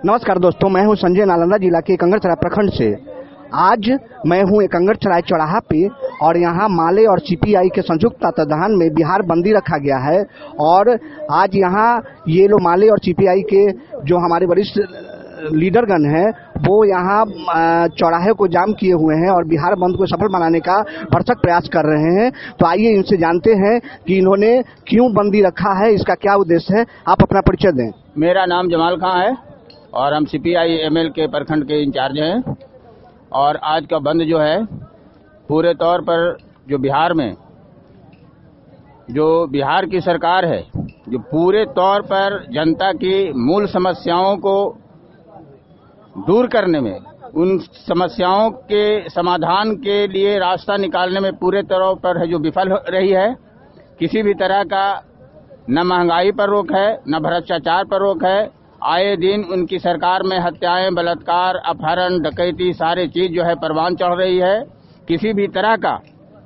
नमस्कार दोस्तों, मैं हूं संजय, नालंदा जिला के कंगड़सराय प्रखंड से। आज मैं हूं कंगड़सराय चौराहा पे और यहां माले और सीपीआई के संयुक्त तत्वाधान में बिहार बंदी रखा गया है। और आज यहां ये लोग माले और सीपीआई के जो हमारे वरिष्ठ लीडरगण हैं वो यहाँ चौराहे को जाम किए हुए हैं और बिहार बंद को सफल बनाने का भरसक प्रयास कर रहे हैं। तो आइए इनसे जानते हैं कि इन्होंने क्यों बंदी रखा है, इसका क्या उद्देश्य है। आप अपना परिचय दें। मेरा नाम जमाल खां है और हम सीपीआई एमएल के प्रखंड के इंचार्ज हैं। और आज का बंद जो है पूरे तौर पर जो बिहार में जो बिहार की सरकार है, जो पूरे तौर पर जनता की मूल समस्याओं को दूर करने में, उन समस्याओं के समाधान के लिए रास्ता निकालने में पूरे तौर पर है जो विफल रही है। किसी भी तरह का न महंगाई पर रोक है, न भ्रष्टाचार पर रोक है। आए दिन उनकी सरकार में हत्याएं, बलात्कार, अपहरण, डकैती सारे चीज जो है परवान चढ़ रही है। किसी भी तरह का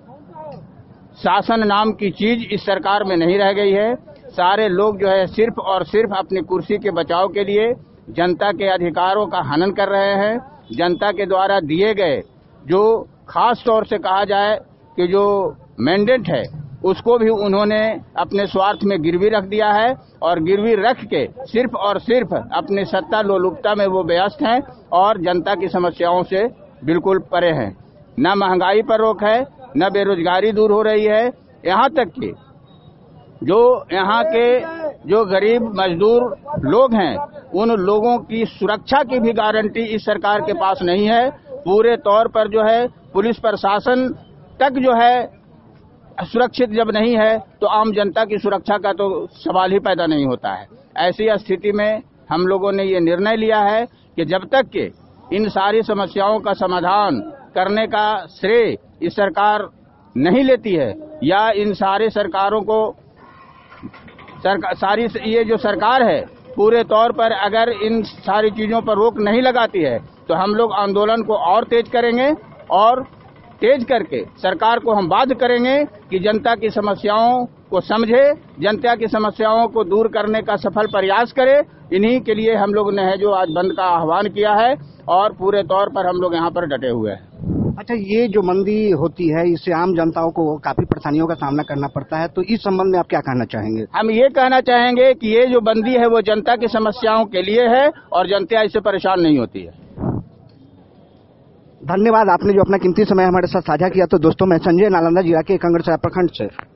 शासन नाम की चीज इस सरकार में नहीं रह गई है। सारे लोग जो है सिर्फ और सिर्फ अपनी कुर्सी के बचाव के लिए जनता के अधिकारों का हनन कर रहे हैं। जनता के द्वारा दिए गए जो खास तौर से कहा जाए कि जो मैंडेट है उसको भी उन्होंने अपने स्वार्थ में गिरवी रख दिया है और गिरवी रख के सिर्फ और सिर्फ अपनी सत्ता लोलुपता में वो व्यस्त हैं और जनता की समस्याओं से बिल्कुल परे हैं। न महंगाई पर रोक है, न बेरोजगारी दूर हो रही है। यहाँ तक कि जो यहाँ के जो गरीब मजदूर लोग हैं उन लोगों की सुरक्षा की भी गारंटी इस सरकार के पास नहीं है। पूरे तौर पर जो है पुलिस प्रशासन तक जो है सुरक्षित जब नहीं है तो आम जनता की सुरक्षा का तो सवाल ही पैदा नहीं होता है। ऐसी स्थिति में हम लोगों ने ये निर्णय लिया है कि जब तक के इन सारी समस्याओं का समाधान करने का श्रेय इस सरकार नहीं लेती है या इन सारे सरकारों को सारी ये जो सरकार है पूरे तौर पर अगर इन सारी चीजों पर रोक नहीं लगाती है तो हम लोग आंदोलन को और तेज करेंगे और तेज करके सरकार को हम बाध्य करेंगे कि जनता की समस्याओं को समझे, जनता की समस्याओं को दूर करने का सफल प्रयास करे। इन्हीं के लिए हम लोग ने है जो आज बंद का आह्वान किया है और पूरे तौर पर हम लोग यहाँ पर डटे हुए हैं। अच्छा, ये जो बंदी होती है इससे आम जनताओं को काफी परेशानियों का सामना करना पड़ता है, तो इस संबंध में आप क्या कहना चाहेंगे? हम ये कहना चाहेंगे कि ये जो बंदी है वो जनता की समस्याओं के लिए है और जनता इससे परेशान नहीं होती है। धन्यवाद, आपने जो अपना कीमती समय हमारे साथ साझा किया। तो दोस्तों, मैं संजय, नालंदा जिला के कंगड़सराय प्रखंड से।